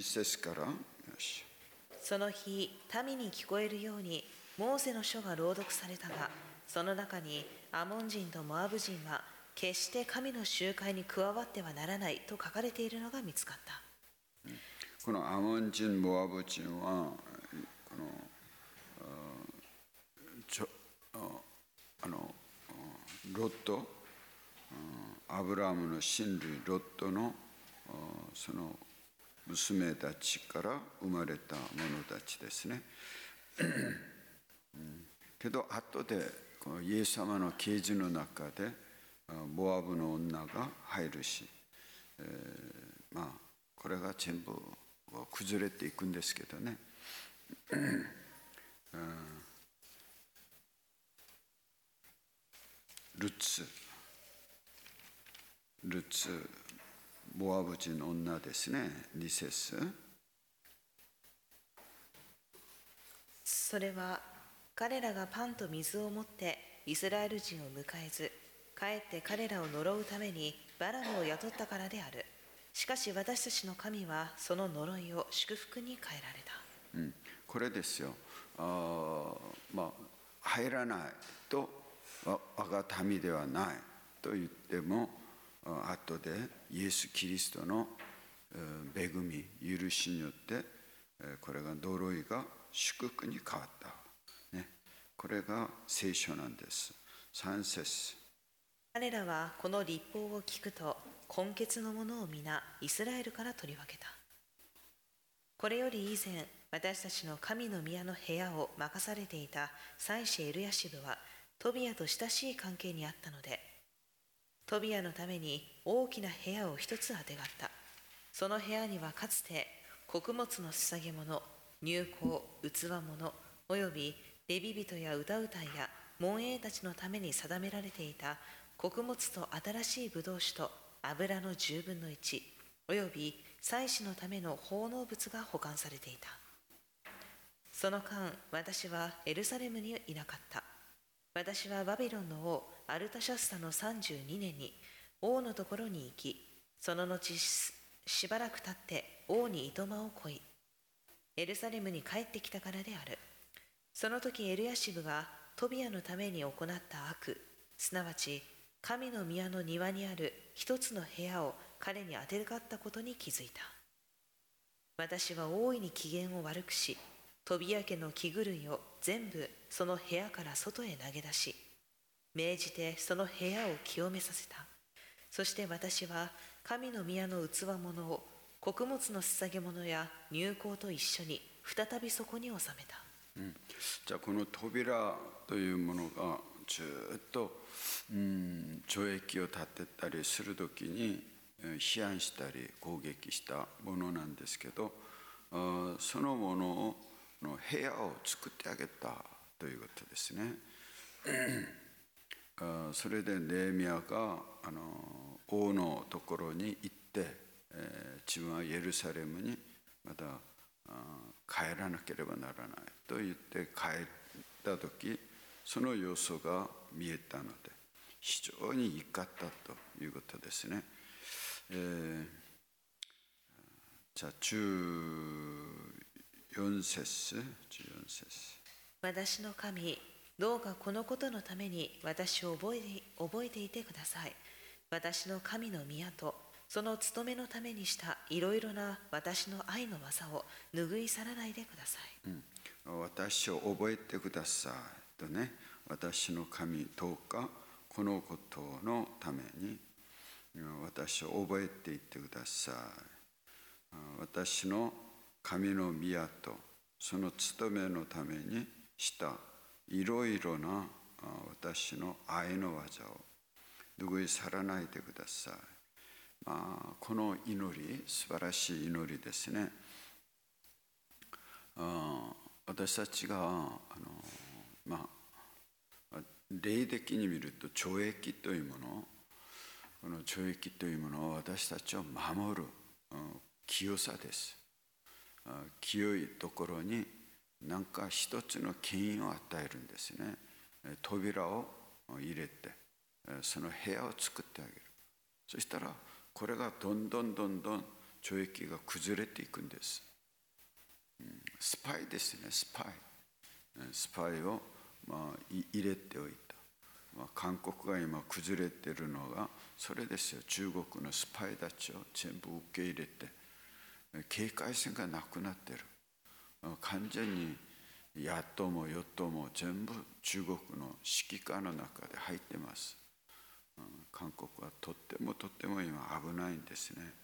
一節からよし。 その日、民に聞こえるようにモーセの書が朗読されたが、その中にアモン人とモアブ人は決して神の集会に加わってはならないと書かれているのが見つかった。 このアモン人、モアブ人はこのロット、アブラハムの親類ロットのその娘たちから生まれた者たちですね。けど後でこのイエス様の啓示の中でモアブの女が入るし、これが全部崩れていくんですけどね。ルツモアブ人の女ですね。2節。 それは彼らがパンと水を持ってイスラエル人を迎えず、かえって彼らを呪うためにバラムを雇ったからである。しかし私たちの神はその呪いを祝福に変えられた。 これですよ。入らないと我が民ではないと言っても、後でイエス・キリストの恵み、許しによってこれが呪いが祝福に変わった、ね、これが聖書なんです。3節。 彼らはこの律法を聞くと根血のものを皆イスラエルから取り分けた。これより以前、私たちの神の宮の部屋を任されていた祭司エルヤシブはトビアと親しい関係にあったので、トビアのために大きな部屋を一つあてがった。その部屋にはかつて穀物の捧げ物、乳香、器物、およびレビ人や歌うたいや門営たちのために定められていた穀物と新しいブドウ酒と油の10分の1、および祭司のための奉納物が保管されていた。その間、私はエルサレムにいなかった。私はバビロンの王アルタシャスタの32年に王のところに行き、その後しばらく経って王にいとまをこい、エルサレムに帰ってきたからである。その時エルヤシブがトビアのために行った悪、すなわち神の宮の庭にある一つの部屋を彼にあてがったことに気づいた。私は大いに機嫌を悪くし、トビア家の器具類を全部その部屋から外へ投げ出し、命じてその部屋を清めさせた。そして私は神の宮の器物を穀物の捧げ物や乳香と一緒に再びそこに収めた。 じゃあこの扉というものがずっと懲役を立てたりするときに批判したり攻撃したものなんですけど、そのものの部屋を作ってあげたということですね。それでネヘミヤが王のところに行って、自分はエルサレムにまた帰らなければならないと言って帰った時、その様子が見えたので非常に怒ったということですね。じゃあ14節。 私の神、どうかこのことのために私を覚えていてください。私の神の宮とその務めのためにしたいろいろな私の愛の技を拭い去らないでください。 私を覚えてくださいとね。私の神、どうかこのことのために私を覚えていってください。私の神の宮とその務めのためにしたいろいろな私の愛の技を拭い去らないでください。この祈り、素晴らしい祈りですね。私たちが霊的に見ると懲役というもの、この懲役というものは私たちを守る清さです。清いところに何か一つの権威を与えるんですね。扉を入れてその部屋を作ってあげる。そしたらこれがどんどん懲役が崩れていくんです。スパイですね、スパイを入れておいた。韓国が今崩れているのがそれですよ。中国のスパイたちを全部受け入れて、警戒線がなくなっている。完全に野党も与党も全部中国の指揮下の中で入ってます。韓国はとっても今危ないんですね。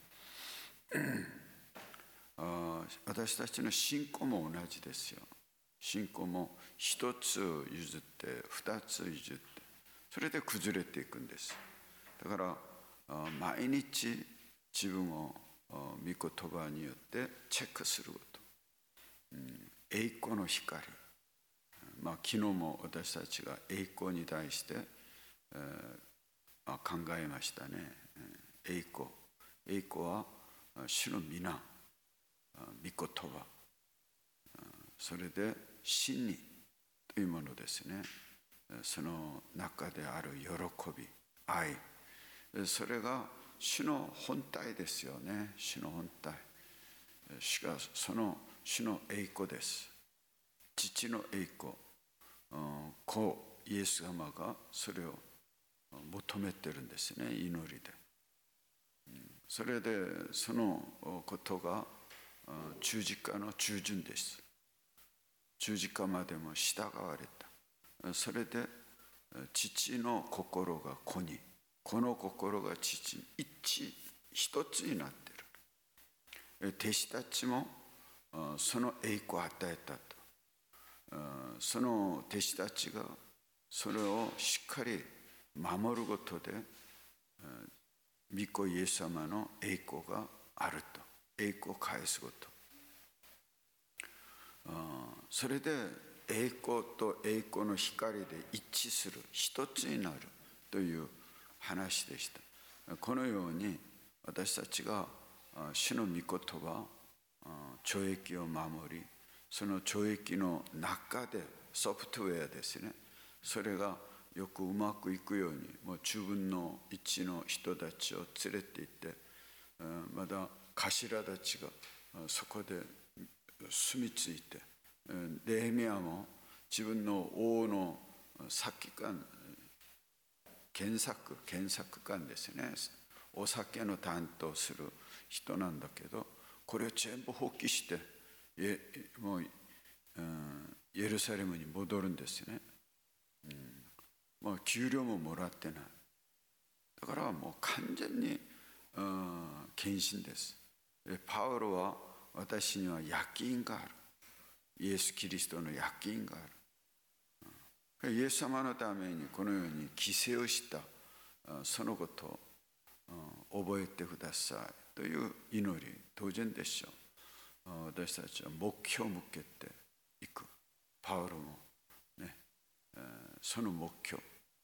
私たちの信仰も同じですよ。信仰も一つ譲って二つ譲って、それで崩れていくんです。だから毎日自分を御言葉によってチェックすること、栄光の光、昨日も私たちが栄光に対して、考えましたね。栄光は主の皆、御言葉、それで真理というものですね。その中である喜び、愛、それが主の本体ですよね。主の本体、その主の栄光です。父の栄光、子イエス様がそれを求めてるんですね、祈りで。それでそのことが十字架の従順です。十字架までも従われた。それで父の心が子に、子の心が父に一つになっている。弟子たちもその栄光を与えたと。その弟子たちがそれをしっかり守ることで、御子イエス様の栄光があると。栄光を返すこと。それで栄光と栄光の光で一致する、一つになるという話でした。このように私たちが主の御言葉、懲役を守り、その懲役の中でソフトウェアですね、それがよくうまくいくように、もう10分の1の人たちを連れて行って、まだ頭たちがそこで住み着いて、ネヘミヤも自分の王の先官、検索官ですね、お酒の担当する人なんだけど、これを全部放棄してもうエルサレムに戻るんですね。もう給料ももらってない。だからもう完全に献身です。パウロは、私には約印がある。イエス・キリストの約印がある。イエス様のためにこのように犠牲をしたそのことを覚えてくださいという祈り、当然でしょう。私たちは目標を向けていく。パウロもね、その目標、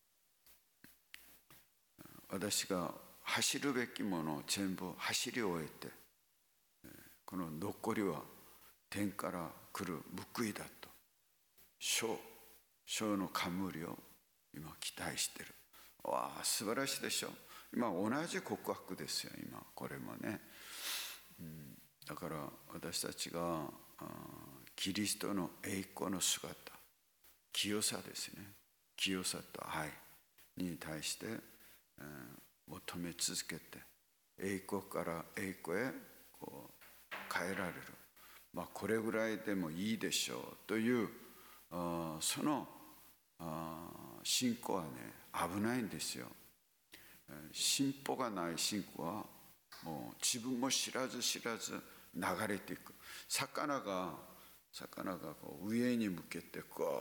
私が走るべきものを全部走り終えて、この残りは天から来る報いだと、賞の冠を今期待している。わあ、素晴らしいでしょ。今同じ告白ですよ、今これもね。だから私たちがキリストの栄光の姿、清さですね、清さと愛に対して求め続けて、栄光から栄光へこう変えられる。これぐらいでもいいでしょうというその信仰はね、危ないんですよ。進歩がない信仰はもう自分も知らず流れていく。魚がこう上に向けて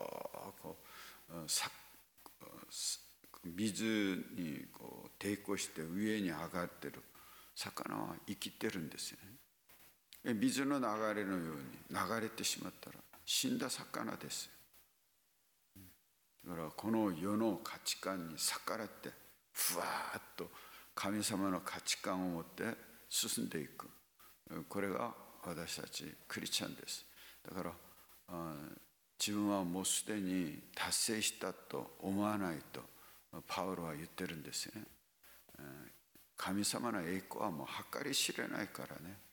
水にこう抵抗して上に上がってる魚は生きてるんですよね。水の流れのように流れてしまったら死んだ魚です。だからこの世の価値観に逆らってふわーっと神様の価値観を持って進んでいく。これが私たちクリスチャンです。だから自分はもうすでに達成したと思わないとパウロは言ってるんですよね。神様の栄光はもう計り知れないからね。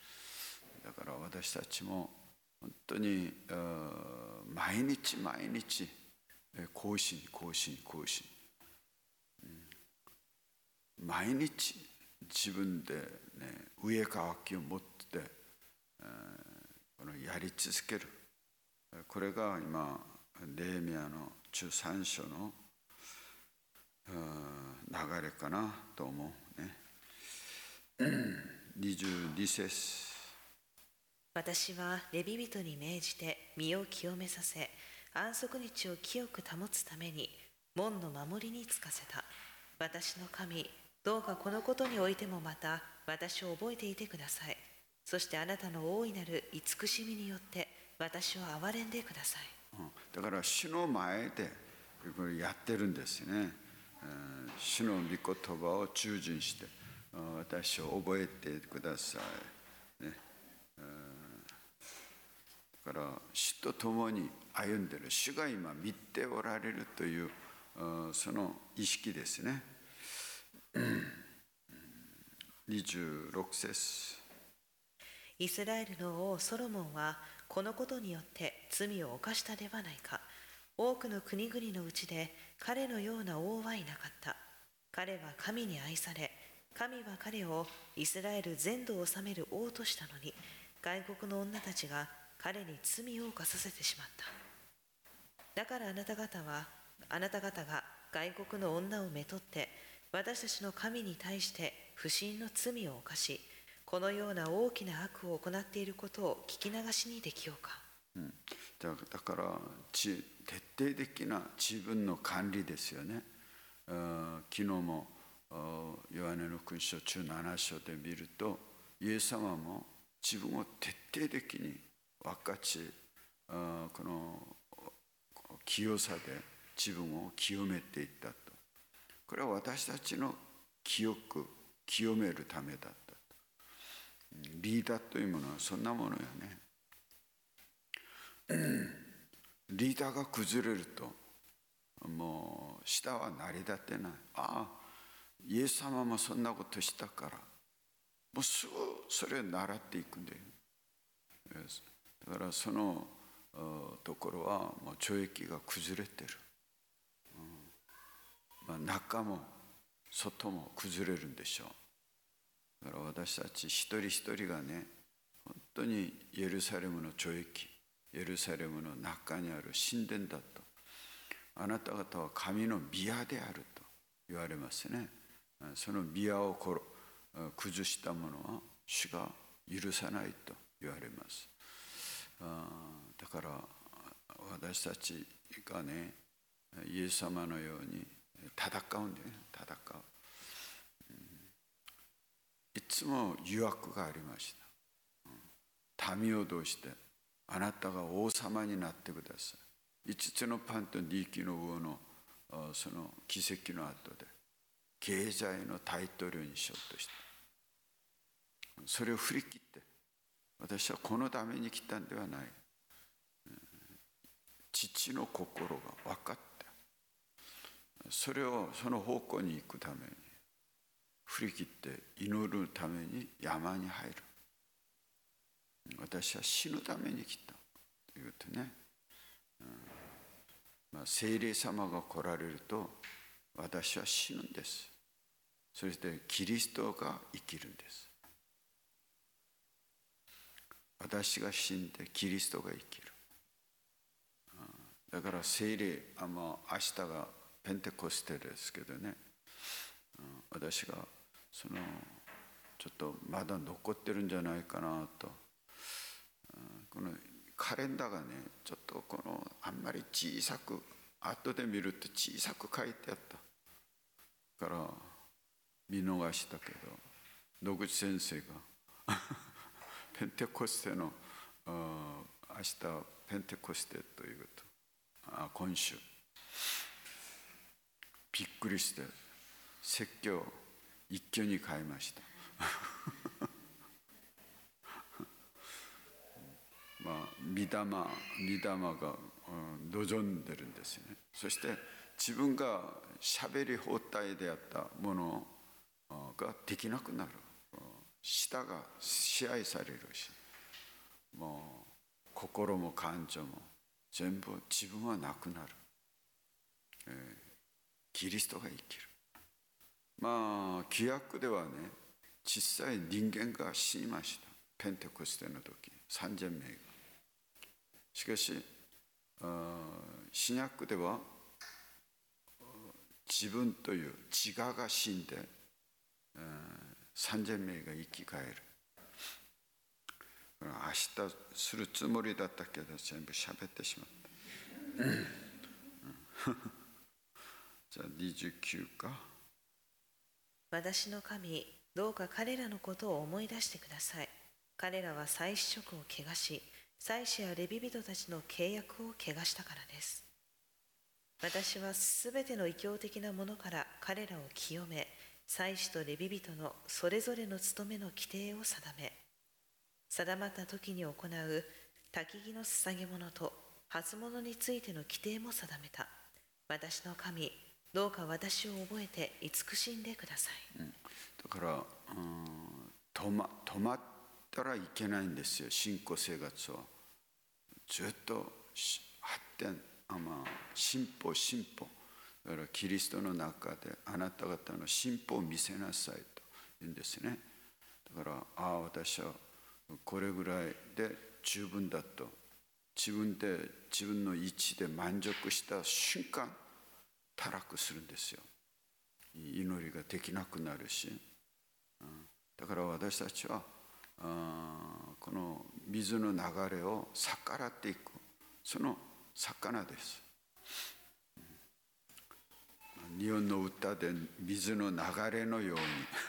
私たちも本当に毎日毎日更新、毎日自分で、上かきを持ってこのやり続ける。これが今ネヘミヤの13章の流れかなと思うね。22節。 私はレビ人に命じて身を清めさせ、安息日を清く保つために門の守りにつかせた。私の神、どうかこのことにおいてもまた私を覚えていてください。そしてあなたの大いなる慈しみによって私を憐れんでください。 だから主の前でこれやってるんですね。主の御言葉を忠実して私を覚えてください、ね。だから主と共に歩んでる、主が今見ておられるというその意識ですね。26節。 イスラエルの王ソロモンはこのことによって罪を犯したではないか。多くの国々のうちで彼のような王はいなかった。彼は神に愛され、神は彼をイスラエル全土を治める王としたのに、外国の女たちが彼に罪を犯させてしまった。だからあなた方が外国の女をめとって私たちの神に対して不信の罪を犯し、このような大きな悪を行っていることを聞き流しにできようか。 だから徹底的な自分の管理ですよね。昨日もヨハネの勲章17章で見ると、イエス様も自分を徹底的に分かち、この清さで自分を清めていったと。これは私たちの清めるためだった。リーダーというものはそんなものよね。リーダーが崩れるともう下は成り立てない。イエス様もそんなことしたから、もうすぐそれを習っていくんだよ。だからそのところはもう懲役が崩れてる。中も外も崩れるんでしょう。だから私たち一人一人がね、本当にエルサレムの懲役、エルサレムの中にある神殿だと。あなた方は神の宮であると言われますね。その宮を崩した者は主が許さないと言われます。だから私たちがね、イエス様のように戦うんだよね。いつも誘惑がありました。民を通してあなたが王様になってください。5つのパンと2匹の魚のその奇跡の後で経済の大統領にしようとした。それを振り切って、私はこのために来たんではない。父の心が分かって、その方向に行くために振り切って祈るために山に入る。私は死ぬために来たというとね、聖霊様が来られると私は死ぬんです。そしてキリストが生きるんです。私が死んでキリストが生きる。だから聖霊、明日がペンテコステですけどね、私がちょっとまだ残ってるんじゃないかなと。このカレンダーがね、ちょっとあんまり小さく、後で見ると小さく書いてあったから見逃したけど、野口先生がペンテコステの明日ペンテコステというと、今週びっくりして説教一挙に変えました。御霊が望んでるんですよね。そして自分が喋り放題であったものができなくなる。舌が支配されるし、 心も感情も全部自分はなくなる、キリストが生きる。旧約ではね、小さい人間が死にました。ペンテコステの時3000名が。しかし新約では自分という自我が死んで3000名が生き返る。明日するつもりだったけど全部喋ってしまったじゃあ29か。 私の神、どうか彼らのことを思い出してください。彼らは祭司職を汚し、祭司やレビ人たちの契約を汚したからです。私はすべての異教的なものから彼らを清め、祭司とレビ人のそれぞれの務めの規定を定め、定まった時に行う焚き木の捧げ物と初物についての規定も定めた。私の神、どうか私を覚えて慈しんでください。 だから止まったらいけないんですよ。信仰生活をずっと発展、進歩。だからキリストの中であなた方の進歩を見せなさいと言うんですね。だから私はこれぐらいで十分だと自分の位置で満足した瞬間堕落するんですよ。祈りができなくなるし、だから私たちはこの水の流れを逆らっていく、その魚です。日本の歌で水の流れのように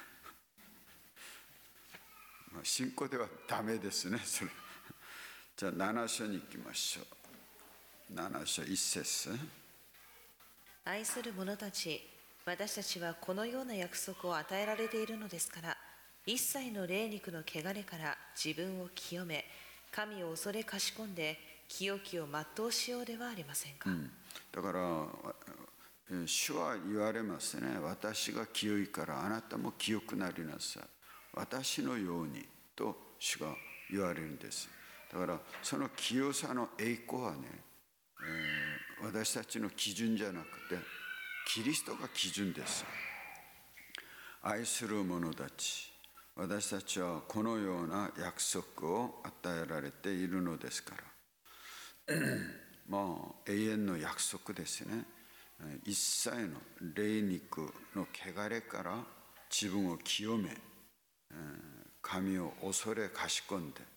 信仰ではダメですね、それ。じゃあ7章に行きましょう。7章1節。 愛する者たち、私たちはこのような約束を与えられているのですから、一切の霊肉の汚れから自分を清め、神を恐れかしこんで清きを全うしようではありませんか。 だから主は言われますね。私が清いからあなたも清くなりなさい。私のようにと主が言われるんです。だからその清さの栄光はね、私たちの基準じゃなくてキリストが基準です。愛する者たち、私たちはこのような約束を与えられているのですからもう永遠の約束ですね。一切の霊肉の汚れから自分を清め、神を恐れかしこんで、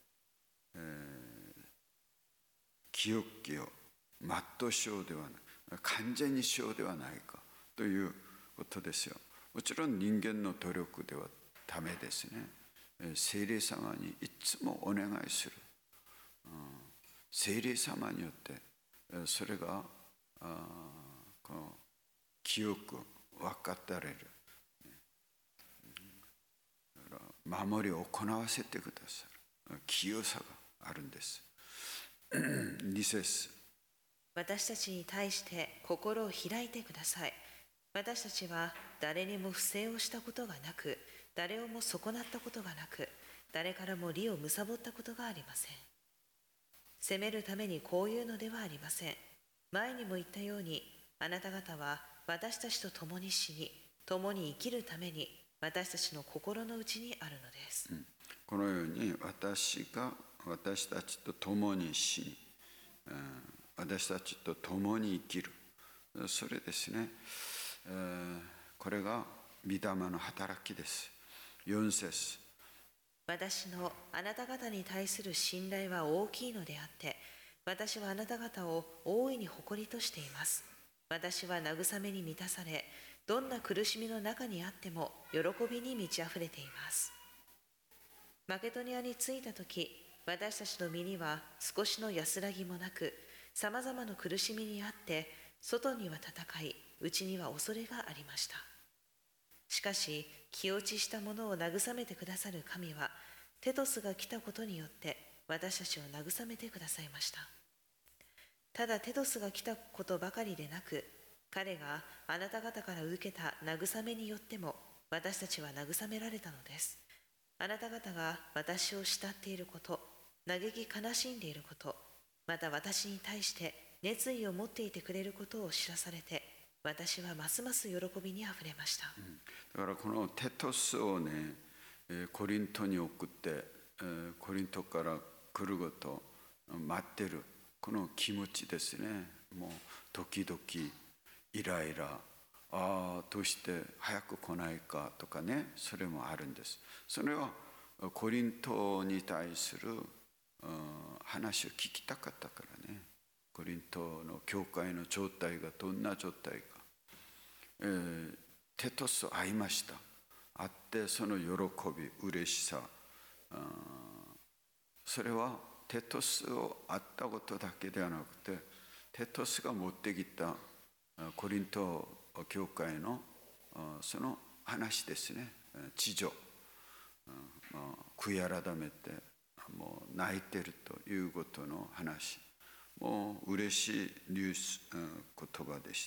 清きを全うしようではない、完全にしようではないかということですよ。もちろん人間の努力ではダメですね。聖霊様にいつもお願いする。聖霊様によってそれが清く分かってられる。守りを行わせてくださる清さがあるんです。2節。 私たちに対して心を開いてください。私たちは誰にも不正をしたことがなく、誰をも損なったことがなく、誰からも利を貪ったことがありません。責めるためにこういうのではありません。前にも言ったように、あなた方は私たちと共に死に、共に生きるために私たちの心の内にあるのです。 このように私たちと共に死に、私たちと共に生きる、それですね。これが御霊の働きです。4節。 私のあなた方に対する信頼は大きいのであって、私はあなた方を大いに誇りとしています。私は慰めに満たされ、どんな苦しみの中にあっても喜びに満ち溢れています。マケドニアに着いたとき、私たちの身には少しの安らぎもなく、さまざまな苦しみにあって、外には戦い、内には恐れがありました。しかし、気落ちした者を慰めてくださる神は、テトスが来たことによって私たちを慰めてくださいました。ただテトスが来たことばかりでなく、彼があなた方から受けた慰めによっても私たちは慰められたのです。あなた方が私を慕っていること、嘆き悲しんでいること、 また私に対して熱意を持っていてくれることを知らされて、私はますます喜びにあふれました。 だからこのテトスをね、コリントに送って、コリントから来ることを待ってるこの気持ちですね。もう時々イライラ、どうして早く来ないかとかね、それもあるんです。それはコリントに対する話を聞きたかったからね。コリントの教会の状態がどんな状態か、テトス会いました。会ってその喜び、嬉しさ、それはテトスを会ったことだけではなくて、テトスが持ってきたコリント教会のその話ですね。地上、悔い改めてもう泣いてるということの話、もう嬉しいニュース、言葉でした。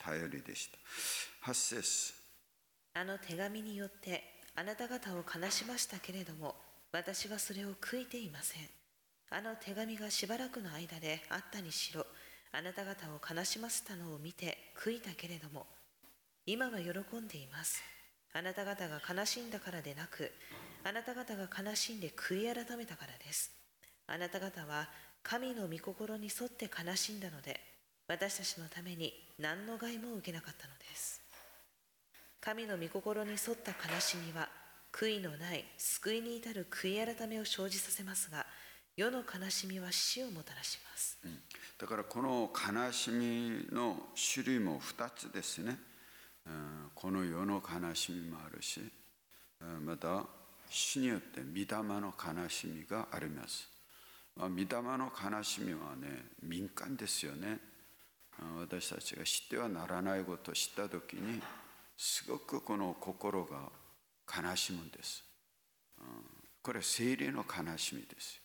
頼りでした。8節、 あの手紙によってあなた方を悲しましたけれども、私はそれを悔いていません。あの手紙がしばらくの間であったにしろ、あなた方を悲しませたのを見て悔いたけれども、今は喜んでいます。あなた方が悲しんだからでなく、あなた方が悲しんで悔い改めたからです。あなた方は神の御心に沿って悲しんだので、私たちのために何の害も受けなかったのです。神の御心に沿った悲しみは、悔いのない救いに至る悔い改めを生じさせますが、世の悲しみは死をもたらします。 だからこの悲しみの種類も2つですね。この世の悲しみもあるし、また主によって御霊の悲しみがあります。御霊の悲しみはね、敏感ですよね。私たちが知ってはならないことを知ったときに、すごくこの心が悲しむんです。これは聖霊の悲しみです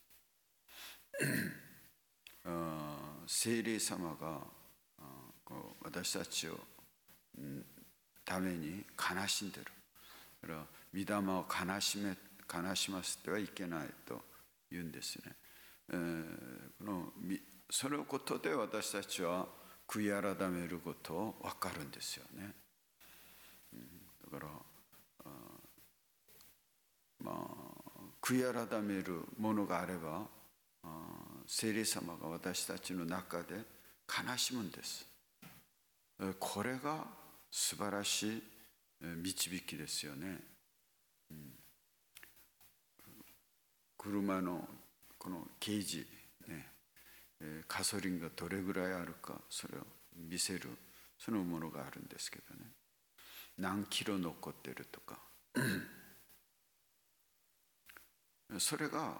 聖霊様が私たちをために悲しんでる。だから御霊を悲しませてはいけないと言うんですね。そのことで私たちは悔い改めることを分かるんですよね。だから悔い改めるものがあれば、聖霊様が私たちの中で悲しむんです。これが素晴らしい導きですよね。車のこのゲージ、ね、ガソリンがどれぐらいあるか、それを見せるそのものがあるんですけどね。何キロ残ってるとかそれが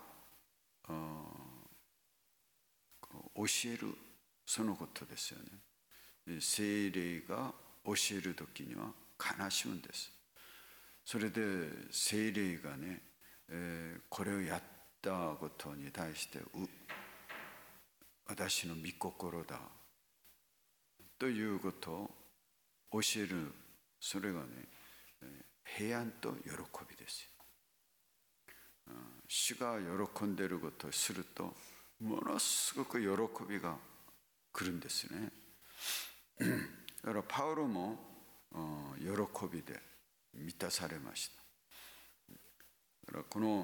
教えるそのことですよね。聖霊が教える時には悲しむんです。それで聖霊がね、これをやったことに対して私の御心だということを教える、それがね、平安と喜びですよ。主が喜んでいることをするとものすごく喜びが来るんですね。だからパウロも喜びで満たされました。だからこの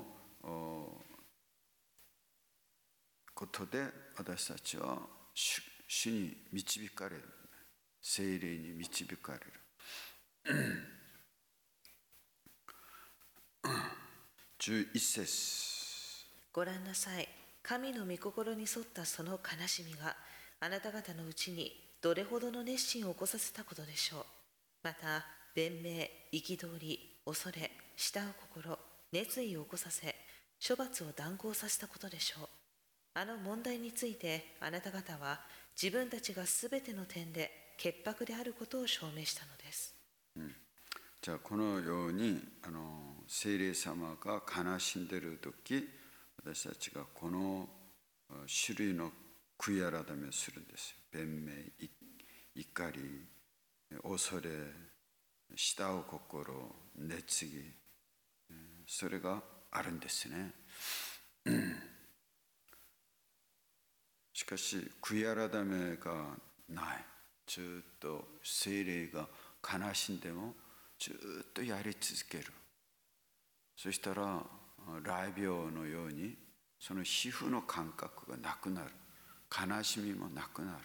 ことで私たちは主に導かれる、聖霊に導かれる。11節、 ご覧なさい。神の御心に沿ったその悲しみがあなた方のうちにどれほどの熱心を起こさせたことでしょう。また弁明、憤り、恐れ、慕う心、熱意を起こさせ、処罰を断行させたことでしょう。あの問題についてあなた方は自分たちがすべての点で潔白であることを証明したのです。 じゃあこのように聖霊様が悲しんでいる時、私たちがこの種類の悔い改めをするんですよ。弁明、怒り、恐れ、慕う心、熱意、それがあるんですね。 しかし悔い改めがない。ずっと聖霊が悲しんでもずっとやり続ける。そしたら雷病のようにその皮膚の感覚がなくなる。悲しみもなくな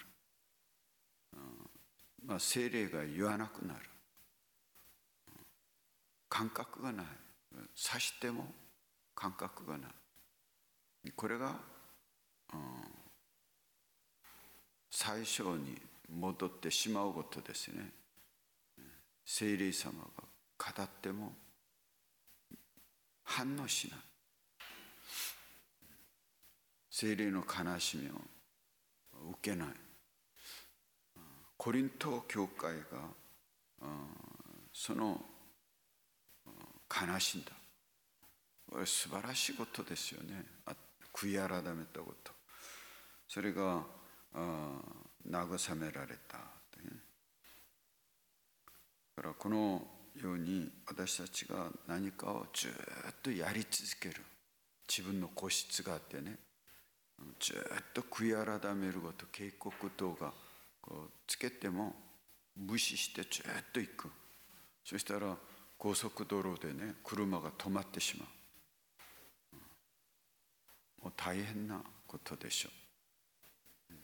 る。聖霊が言わなくなる。感覚がない。刺しても感覚がない。これが、最初に戻ってしまうことですね。聖霊様が語っても反応しない。聖霊の悲しみを受けない。コリント教会がその悲しんだ。これ素晴らしいことですよね。悔い改めたこと。それが慰められた。だからこのように私たちが何かをずっとやり続ける。自分の個室があってね、ずっと悔い改めること、警告等がこうつけても無視してずっと行く。そしたら高速道路でね、車が止まってしまう。もう大変なことでしょう。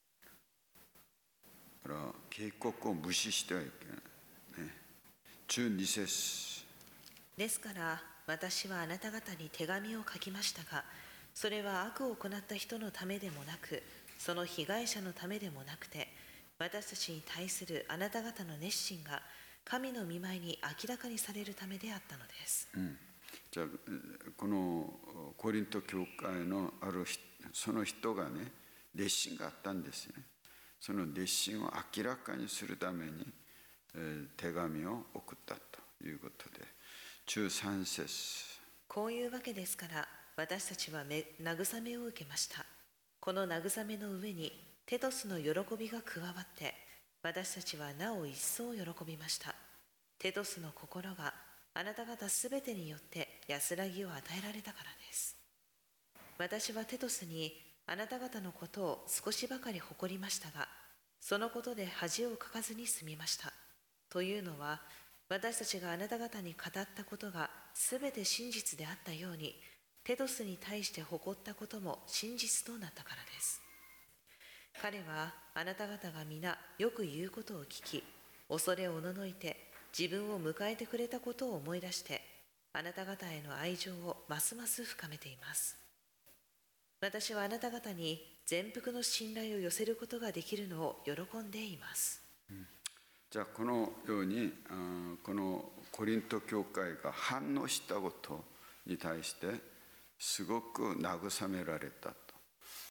だから警告を無視してはいけない。12節。 ですから私はあなた方に手紙を書きましたが、それは悪を行った人のためでもなく、その被害者のためでもなくて、私たちに対するあなた方の熱心が神の御前に明らかにされるためであったのです。 じゃあこのコリント教会のあるその人がね、熱心があったんですね。その熱心を明らかにするために手紙を送ったということで、13節。 こういうわけですから私たちは慰めを受けました。この慰めの上にテトスの喜びが加わって、私たちはなお一層喜びました。テトスの心があなた方すべてによって安らぎを与えられたからです。私はテトスにあなた方のことを少しばかり誇りましたが、そのことで恥をかかずに済みました。というのは、私たちがあなた方に語ったことがすべて真実であったように、テトスに対して誇ったことも真実となったからです。彼はあなた方が皆よく言うことを聞き、恐れおののいて自分を迎えてくれたことを思い出して、あなた方への愛情をますます深めています。私はあなた方に全幅の信頼を寄せることができるのを喜んでいます。 じゃあこのようにこのコリント教会が反応したことに対してすごく慰められたと。